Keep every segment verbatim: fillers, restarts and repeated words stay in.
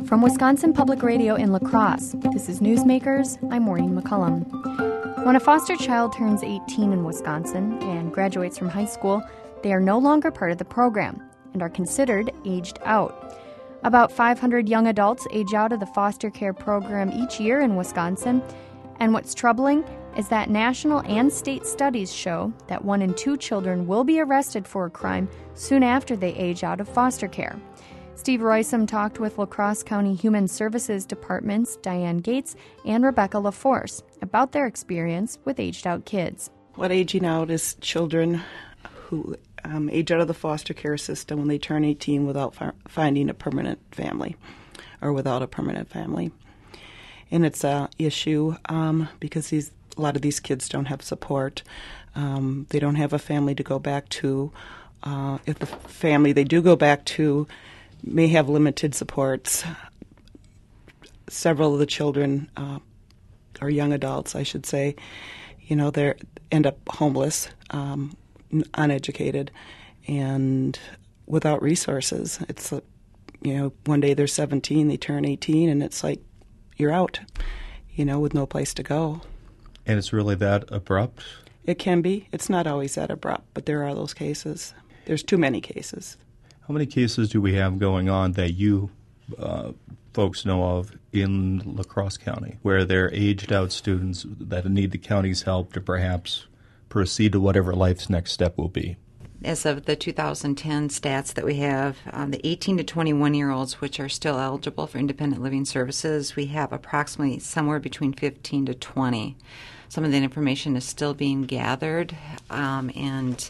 From Wisconsin Public Radio in La Crosse, this is Newsmakers. I'm Maureen McCullum. When a foster child turns eighteen in Wisconsin and graduates from high school, they are no longer part of the program and are considered aged out. About five hundred young adults age out of the foster care program each year in Wisconsin, and what's troubling is that national and state studies show that one in two children will be arrested for a crime soon after they age out of foster care. Steve Roysam talked with La Crosse County Human Services Department's Diane Gates and Rebecca LaForce about their experience with aged-out kids. What aging out is children who um, age out of the foster care system when they turn eighteen without fi- finding a permanent family or without a permanent family. And it's an issue um, because these, a lot of these kids don't have support. Um, they don't have a family to go back to. Uh, if the family they do go back to may have limited supports. Several of the children, uh, or young adults, I should say, you know, they end up homeless, um, uneducated, and without resources. It's, uh, you know, one day they're seventeen, they turn eighteen, and it's like, you're out, you know, with no place to go. And it's really that abrupt? It can be. It's not always that abrupt, but there are those cases. There's too many cases. How many cases do we have going on that you uh, folks know of in La Crosse County where they're aged-out students that need the county's help to perhaps proceed to whatever life's next step will be? As of the two thousand ten stats that we have, um, the eighteen to twenty-one-year-olds, which are still eligible for independent living services, we have approximately somewhere between fifteen to twenty. Some of that information is still being gathered, um, and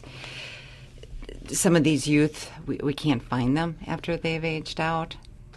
some of these youth, we, we can't find them after they've aged out,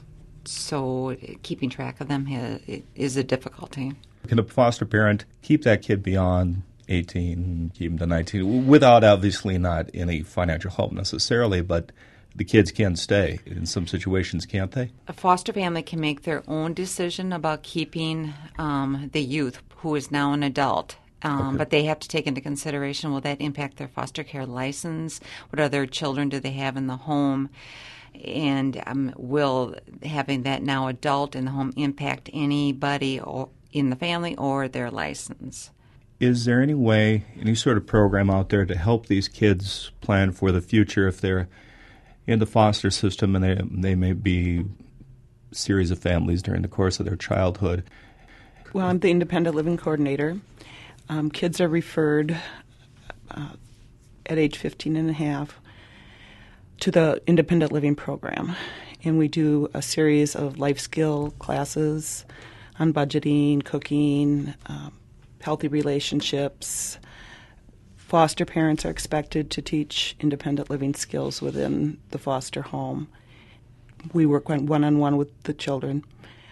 so keeping track of them ha- is a difficulty. Can a foster parent keep that kid beyond eighteen, keep them to nineteen, without obviously not any financial help necessarily, but the kids can stay in some situations, can't they? A foster family can make their own decision about keeping um, the youth who is now an adult. Um, okay. But they have to take into consideration, will that impact their foster care license? What other children do they have in the home? And um, will having that now adult in the home impact anybody or in the family or their license? Is there any way, any sort of program out there to help these kids plan for the future if they're in the foster system and they, they may be a series of families during the course of their childhood? Well, I'm the independent living coordinator. Um, kids are referred uh, at age fifteen and a half to the independent living program. And we do a series of life skill classes on budgeting, cooking, um, healthy relationships. Foster parents are expected to teach independent living skills within the foster home. We work one-on-one with the children.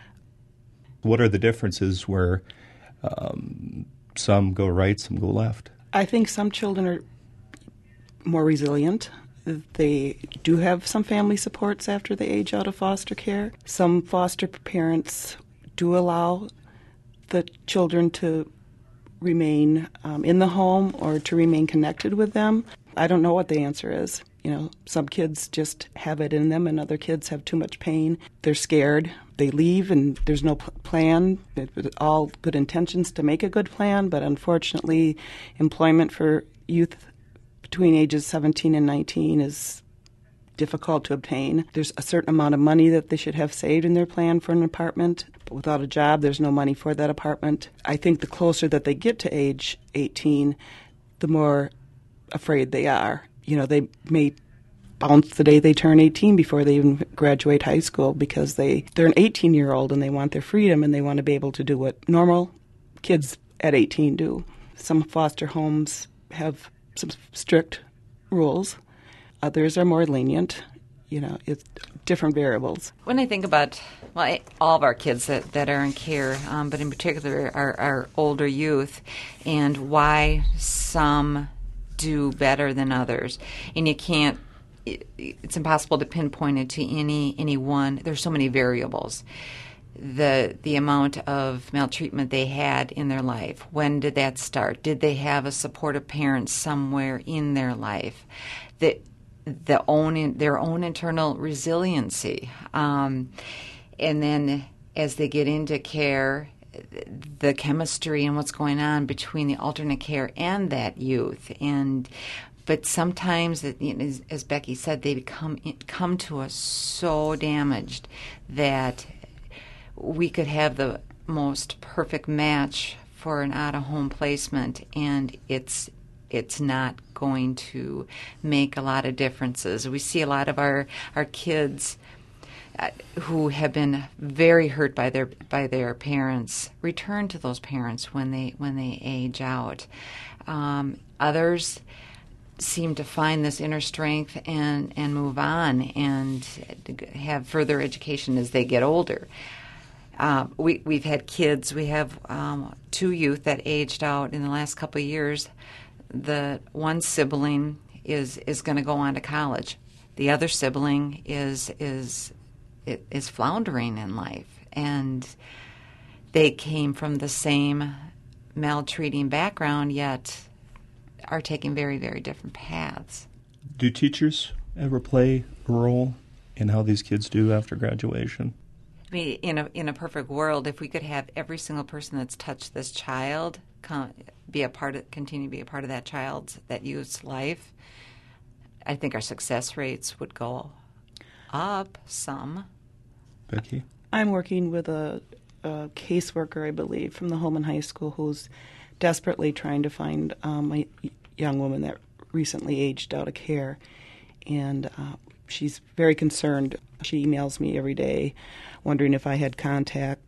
What are the differences where um, some go right, some go left? I think some children are more resilient. They do have some family supports after they age out of foster care. Some foster parents do allow the children to remain um, in the home or to remain connected with them. I don't know what the answer is. You know, some kids just have it in them and other kids have too much pain. They're scared. They leave and there's no p- plan. It's all good intentions to make a good plan, but unfortunately employment for youth between ages seventeen and nineteen is difficult to obtain. There's a certain amount of money that they should have saved in their plan for an apartment, but without a job, there's no money for that apartment. I think the closer that they get to age eighteen, the more afraid they are. You know, they may bounce the day they turn eighteen before they even graduate high school because they, they're an eighteen-year-old and they want their freedom and they want to be able to do what normal kids at eighteen do. Some foster homes have some strict rules. Others are more lenient. You know, it's different variables. When I think about, well, I, all of our kids that, that are in care, um, but in particular our, our older youth, and why some do better than others. And you can't, it, it's impossible to pinpoint it to any, any one. There's so many variables. The the amount of maltreatment they had in their life. When did that start? Did they have a supportive parent somewhere in their life? The the own their own internal resiliency, um, and then as they get into care, the chemistry and what's going on between the alternate care and that youth. And but sometimes, it, you know, as, as Becky said, they become come to us so damaged that we could have the most perfect match for an out-of-home placement, and it's it's not going to make a lot of differences. We see a lot of our our kids uh, who have been very hurt by their by their parents return to those parents when they when they age out. Um, others seem to find this inner strength and, and move on and have further education as they get older. Uh, we, we've had kids, we have um, two youth that aged out in the last couple of years. The one sibling is is going to go on to college. The other sibling is is is floundering in life, and they came from the same maltreating background, yet are taking very, very different paths. Do teachers ever play a role in how these kids do after graduation? I mean, in a in a perfect world, if we could have every single person that's touched this child come, be a part of, continue to be a part of that child's, that youth's life, I think our success rates would go up some. Becky? I'm working with a, a caseworker, I believe, from the Holman High School who's desperately trying to find um, a young woman that recently aged out of care. And uh, she's very concerned. She emails me every day wondering if I had contact.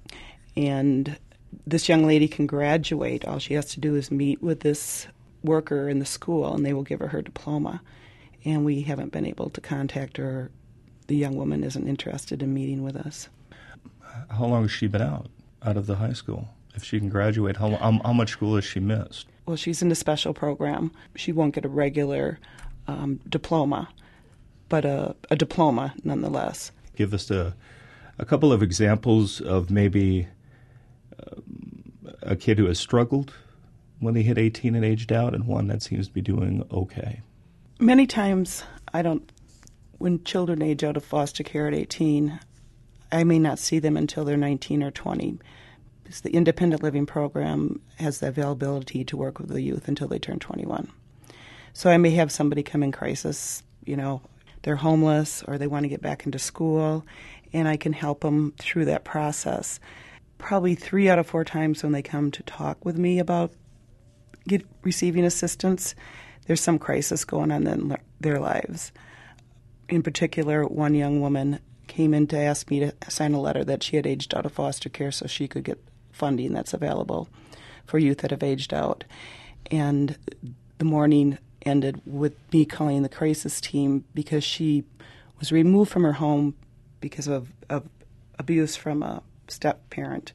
And this young lady can graduate. All she has to do is meet with this worker in the school, and they will give her her diploma. And we haven't been able to contact her. The young woman isn't interested in meeting with us. How long has she been out, out of the high school? If she can graduate, how, how, how much school has she missed? Well, she's in a special program. She won't get a regular um, diploma, but a, a diploma nonetheless. Give us a, a couple of examples of maybe uh, a kid who has struggled when they hit eighteen and aged out, and one that seems to be doing okay. Many times, I don't. When children age out of foster care at eighteen, I may not see them until they're nineteen or twenty. Because the independent living program has the availability to work with the youth until they turn twenty-one. So I may have somebody come in crisis, you know, they're homeless or they want to get back into school, and I can help them through that process. Probably three out of four times when they come to talk with me about get, receiving assistance, there's some crisis going on in their lives. In particular, one young woman came in to ask me to sign a letter that she had aged out of foster care so she could get funding that's available for youth that have aged out. And the morning ended with me calling the crisis team because she was removed from her home because of, of abuse from a step-parent.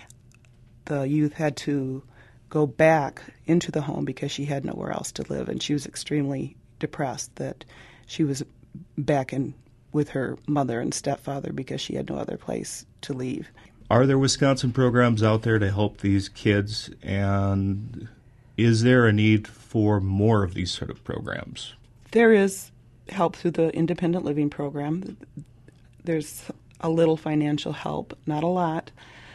The youth had to go back into the home because she had nowhere else to live, and she was extremely depressed that she was back in with her mother and stepfather because she had no other place to leave. Are there Wisconsin programs out there to help these kids, and is there a need for more of these sort of programs? There is help through the independent living program. There's a little financial help, not a lot.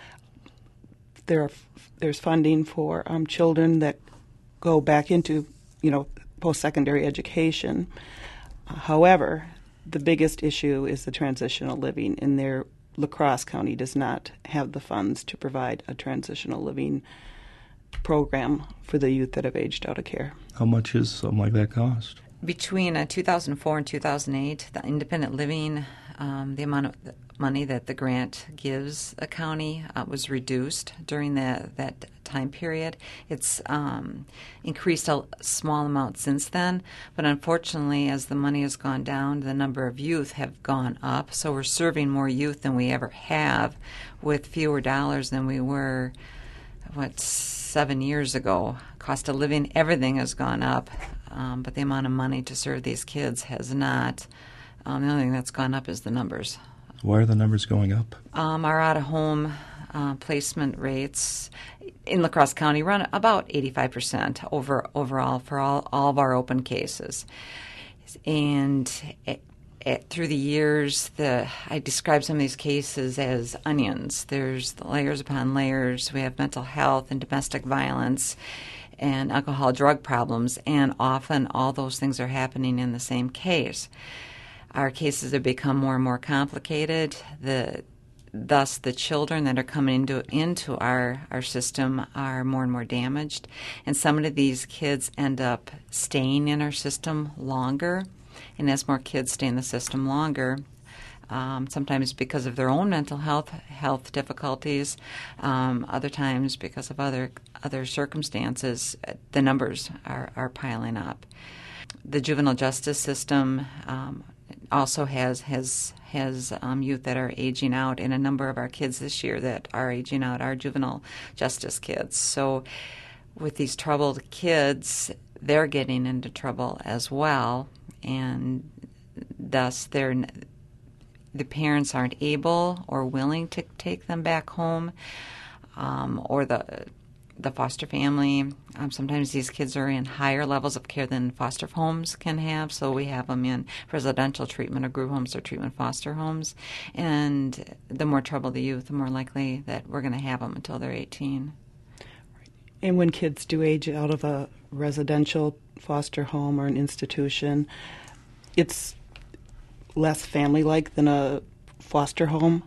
There are, there's funding for um, children that go back into, you know, post-secondary education. Uh, however, the biggest issue is the transitional living, and their La Crosse County does not have the funds to provide a transitional living program for the youth that have aged out of care. How much does something like that cost? Between uh, two thousand four and two thousand eight, the independent living, um, the amount of money that the grant gives a county uh, was reduced during that that time period. It's um, increased a small amount since then, but unfortunately, as the money has gone down, the number of youth have gone up. So we're serving more youth than we ever have, with fewer dollars than we were, what, seven years ago. Cost of living, everything has gone up, um, but the amount of money to serve these kids has not. Um, the only thing that's gone up is the numbers. Why are the numbers going up? Um, our out-of-home uh, placement rates in La Crosse County run about eighty-five percent over overall for all, all of our open cases. And it, through the years, the I describe some of these cases as onions. There's layers upon layers. We have mental health and domestic violence and alcohol drug problems, and often all those things are happening in the same case. Our cases have become more and more complicated. The Thus, the children that are coming into, into our, our system are more and more damaged. And some of these kids end up staying in our system longer. And as more kids stay in the system longer, um, sometimes because of their own mental health health difficulties, um, other times because of other other circumstances, the numbers are, are piling up. The juvenile justice system um, also has has has um, youth that are aging out, and a number of our kids this year that are aging out are juvenile justice kids. So with these troubled kids, they're getting into trouble as well, and thus they're, the parents aren't able or willing to take them back home, um, or the the foster family. Um, sometimes these kids are in higher levels of care than foster homes can have, so we have them in residential treatment or group homes or treatment foster homes. And the more trouble the youth, the more likely that we're going to have them until they're eighteen. And when kids do age out of a residential foster home or an institution, it's less family-like than a foster home.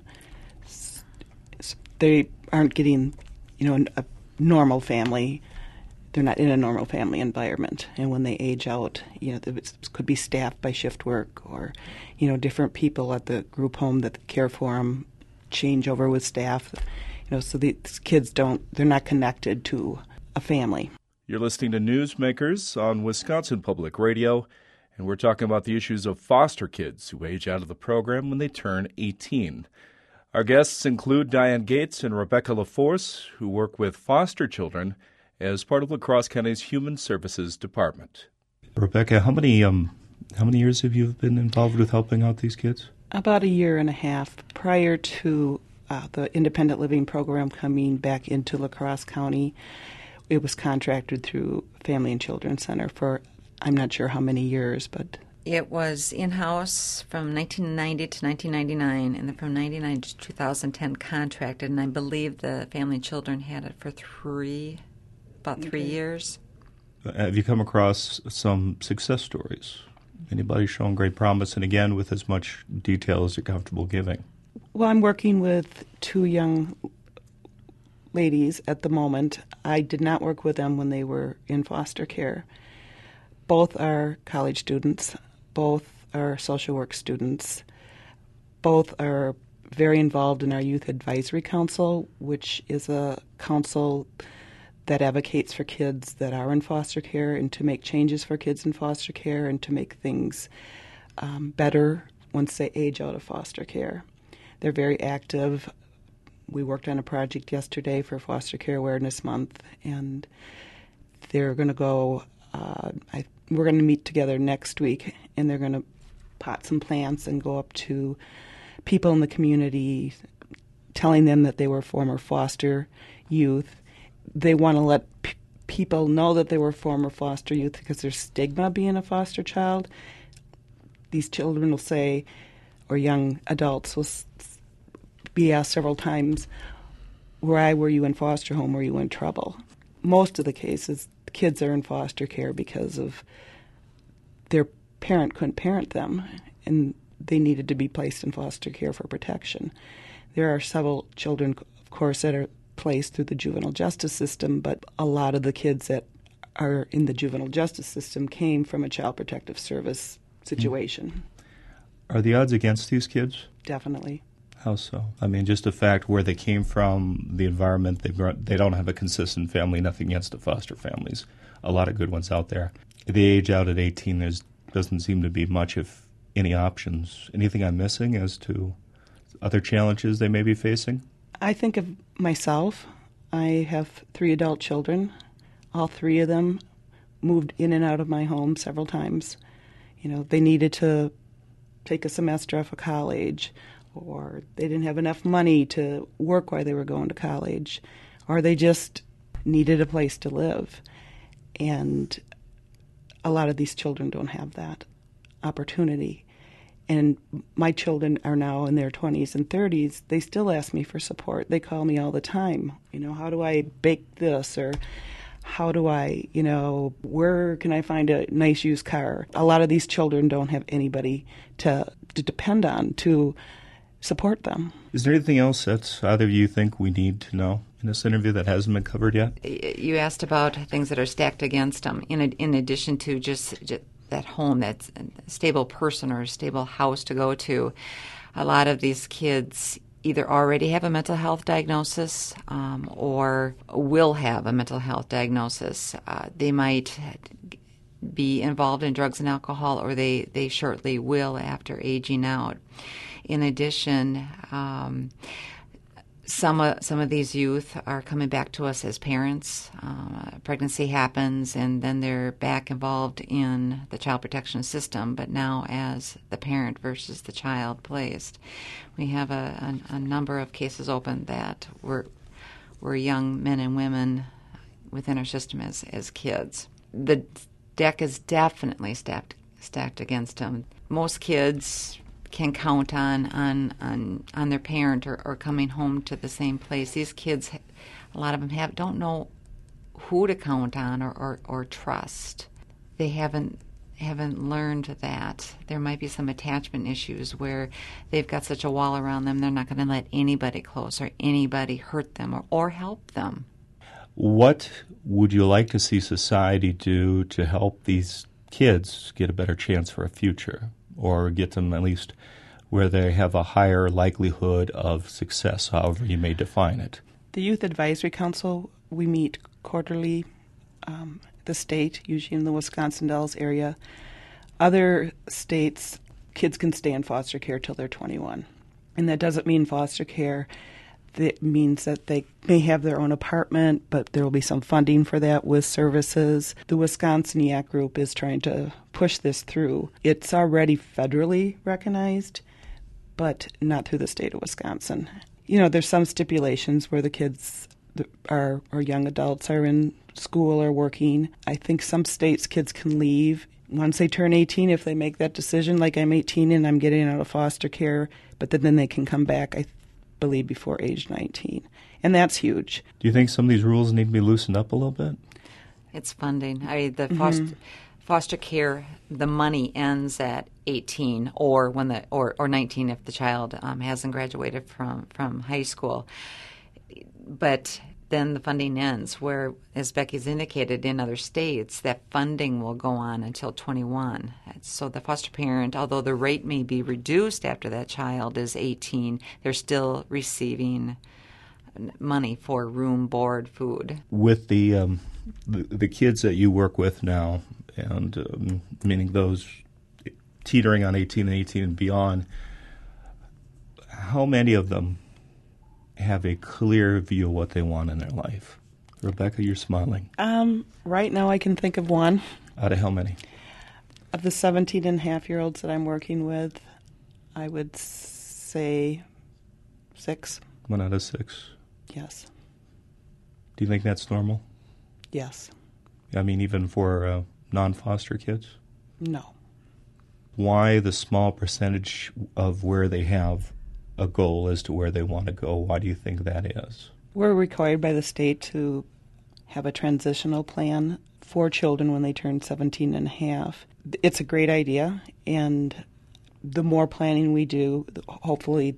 They aren't getting, you know, a normal family. They're not in a normal family environment. And when they age out, you know, it could be staffed by shift work, or, you know, different people at the group home that care for them change over with staff. You know, so these kids don't, they're not connected to a family. You're listening to Newsmakers on Wisconsin Public Radio, and we're talking about the issues of foster kids who age out of the program when they turn eighteen. Our guests include Diane Gates and Rebecca LaForce, who work with foster children as part of La Crosse County's Human Services Department. Rebecca, how many um, how many years have you been involved with helping out these kids? About a year and a half prior to uh, the independent living program coming back into La Crosse County. It was contracted through Family and Children's Center for, I'm not sure how many years, but... It was in-house from nineteen ninety to nineteen ninety-nine, and then from ninety-nine to two thousand ten contracted, and I believe the Family and Children had it for three, about three okay. years. Have you come across some success stories? Anybody showing great promise, and again, with as much detail as you're comfortable giving? Well, I'm working with two young ladies at the moment. I did not work with them when they were in foster care. Both are college students. Both are social work students. Both are very involved in our Youth Advisory Council, which is a council that advocates for kids that are in foster care and to make changes for kids in foster care and to make things um, better once they age out of foster care. They're very active. We worked on a project yesterday for Foster Care Awareness Month, and they're going to go, uh, I, we're going to meet together next week, and they're going to pot some plants and go up to people in the community, telling them that they were former foster youth. They want to let p- people know that they were former foster youth because there's stigma being a foster child. These children will say, or young adults will s- be asked several times, why were you in foster home? Were you in trouble? Most of the cases, kids are in foster care because of their parent couldn't parent them, and they needed to be placed in foster care for protection. There are several children, of course, that are placed through the juvenile justice system, but a lot of the kids that are in the juvenile justice system came from a child protective service situation. Are the odds against these kids? Definitely. How so? I mean, just the fact where they came from, the environment, they they don't have a consistent family, nothing against the foster families. A lot of good ones out there. They age out at eighteen, there doesn't seem to be much, if any, options. Anything I'm missing as to other challenges they may be facing? I think of myself. I have three adult children. All three of them moved in and out of my home several times. You know, they needed to take a semester off of college, or they didn't have enough money to work while they were going to college, or they just needed a place to live. And a lot of these children don't have that opportunity. And my children are now in their twenties and thirties. They still ask me for support. They call me all the time. You know, how do I bake this? Or how do I, you know, where can I find a nice used car? A lot of these children don't have anybody to, to depend on to support them. Is there anything else that either of you think we need to know in this interview that hasn't been covered yet? You asked about things that are stacked against them, in, in addition to just, just that home, that stable person or a stable house to go to. A lot of these kids either already have a mental health diagnosis um, or will have a mental health diagnosis. Uh, they might be involved in drugs and alcohol, or they, they shortly will after aging out. In addition, um, Some of, some of these youth are coming back to us as parents. Uh, pregnancy happens, and then they're back involved in the child protection system, but now as the parent versus the child placed. We have a, a, a number of cases open that were, were young men and women within our system as, as kids. The deck is definitely stacked, stacked against them. Most kids can count on on, on, on their parent or, or coming home to the same place. These kids, a lot of them have don't know who to count on or, or, or trust. They haven't haven't learned that. There might be some attachment issues where they've got such a wall around them, they're not going to let anybody close or anybody hurt them or, or help them. What would you like to see society do to help these kids get a better chance for a future, or get them at least where they have a higher likelihood of success, however you may define it? The Youth Advisory Council, we meet quarterly, um, the state, usually in the Wisconsin Dells area. Other states, kids can stay in foster care till they're twenty-one. And that doesn't mean foster care. That means that they may have their own apartment, but there will be some funding for that with services. The Wisconsin Y A C group is trying to push this through. It's already federally recognized, but not through the state of Wisconsin. You know, there's some stipulations where the kids are, or young adults are in school or working. I think some states kids can leave once they turn eighteen if they make that decision, like I'm eighteen and I'm getting out of foster care, but then, then they can come back, I believe, before age nineteen. And that's huge. Do you think some of these rules need to be loosened up a little bit? It's funding. I mean, the foster, mm-hmm. foster care, the money ends at eighteen or when the or, or nineteen if the child um, hasn't graduated from, from high school. But then the funding ends, where, as Becky's indicated, in other states, that funding will go on until twenty-one. So the foster parent, although the rate may be reduced after that child is eighteen, they're still receiving money for room, board, food. With the um, the, the kids that you work with now, and um, meaning those teetering on eighteen and eighteen and beyond, how many of them have a clear view of what they want in their life? Rebecca, you're smiling. Um, right now I can think of one. Out of how many? Of the seventeen and a half year olds that I'm working with, I would say six. One out of six? Yes. Do you think that's normal? Yes. I mean, even for uh, non-foster kids? No. Why the small percentage of where they have a goal as to where they want to go? Why do you think that is? We're required by the state to have a transitional plan for children when they turn seventeen and a half. It's a great idea, and the more planning we do, hopefully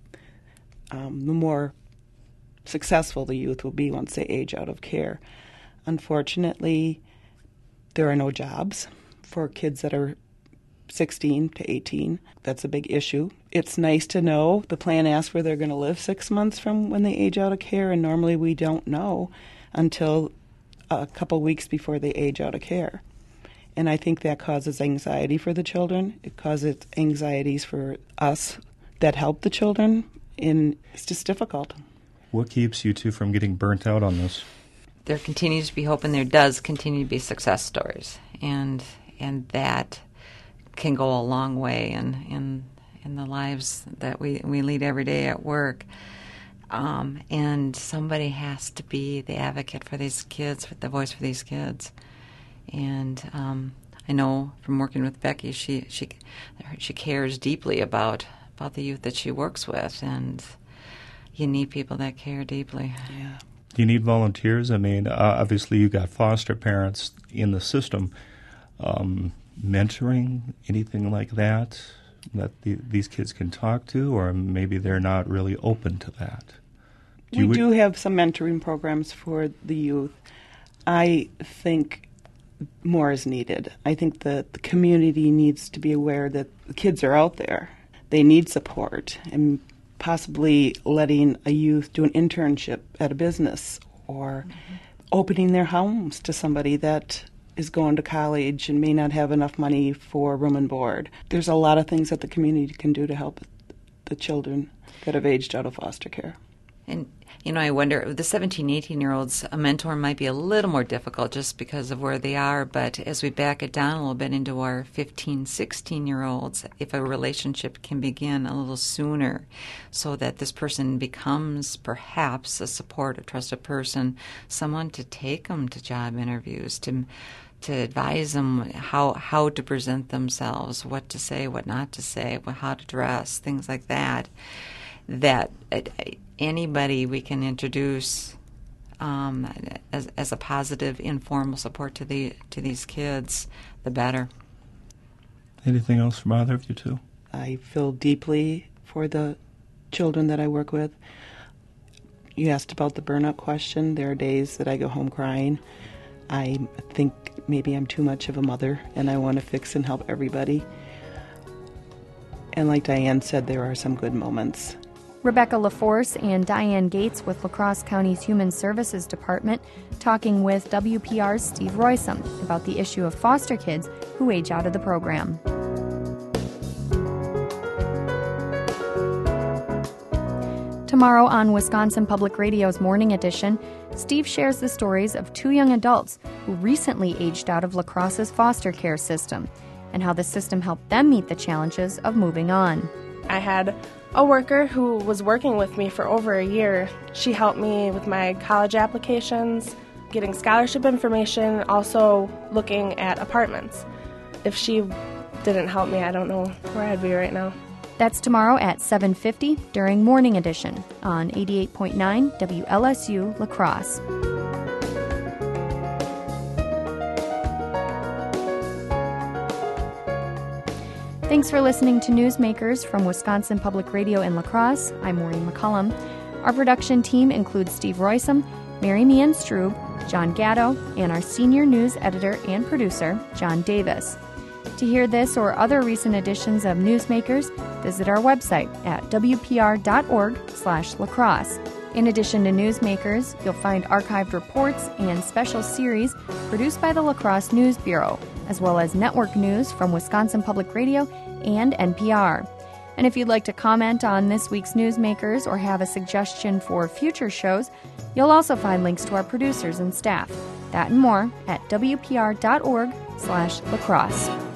um, the more successful the youth will be once they age out of care. Unfortunately, there are no jobs for kids that are sixteen to eighteen. That's a big issue. It's nice to know the plan asks where they're going to live six months from when they age out of care, and normally we don't know until a couple weeks before they age out of care. And I think that causes anxiety for the children. It causes anxieties for us that help the children, and it's just difficult. What keeps you two from getting burnt out on this? There continues to be hope, and there does continue to be success stories, and and that can go a long way in in, in the lives that we, we lead every day at work. Um, and somebody has to be the advocate for these kids, the voice for these kids. And um, I know from working with Becky, she she she cares deeply about about the youth that she works with, and you need people that care deeply. Yeah. Do you need volunteers? I mean, uh, obviously you got foster parents in the system. Um, mentoring, anything like that, that the, these kids can talk to, or maybe they're not really open to that? Do we do have some mentoring programs for the youth. I think more is needed. I think that the community needs to be aware that the kids are out there. They need support, and possibly letting a youth do an internship at a business, or mm-hmm. opening their homes to somebody that is going to college and may not have enough money for room and board. There's a lot of things that the community can do to help the children that have aged out of foster care. And, you know, I wonder, with the seventeen, eighteen-year-olds, a mentor might be a little more difficult just because of where they are, but as we back it down a little bit into our fifteen, sixteen-year-olds, if a relationship can begin a little sooner so that this person becomes perhaps a support, a trusted person, someone to take them to job interviews, to to advise them how how to present themselves, what to say, what not to say, how to dress, things like that, that anybody we can introduce um, as, as a positive, informal support to the to these kids, the better. Anything else from either of you two? I feel deeply for the children that I work with. You asked about the burnout question. There are days that I go home crying. I think maybe I'm too much of a mother, and I want to fix and help everybody. And like Diane said, there are some good moments. Rebecca LaForce and Diane Gates with La Crosse County's Human Services Department talking with W P R's Steve Roysum about the issue of foster kids who age out of the program. Tomorrow on Wisconsin Public Radio's Morning Edition, Steve shares the stories of two young adults who recently aged out of La Crosse's foster care system and how the system helped them meet the challenges of moving on. I had a worker who was working with me for over a year. She helped me with my college applications, getting scholarship information, also looking at apartments. If she didn't help me, I don't know where I'd be right now. That's tomorrow at seven fifty during Morning Edition on eighty-eight point nine W L S U La Crosse. Thanks for listening to Newsmakers from Wisconsin Public Radio in La Crosse. I'm Maureen McCullum. Our production team includes Steve Roysum, Mary Meehan Strube, John Gatto, and our senior news editor and producer, John Davis. To hear this or other recent editions of Newsmakers, visit our website at w p r dot org slash lacrosse. In addition to Newsmakers, you'll find archived reports and special series produced by the La Crosse News Bureau, as well as network news from Wisconsin Public Radio and N P R. And if you'd like to comment on this week's Newsmakers or have a suggestion for future shows, you'll also find links to our producers and staff. That and more at w p r dot org slash lacrosse.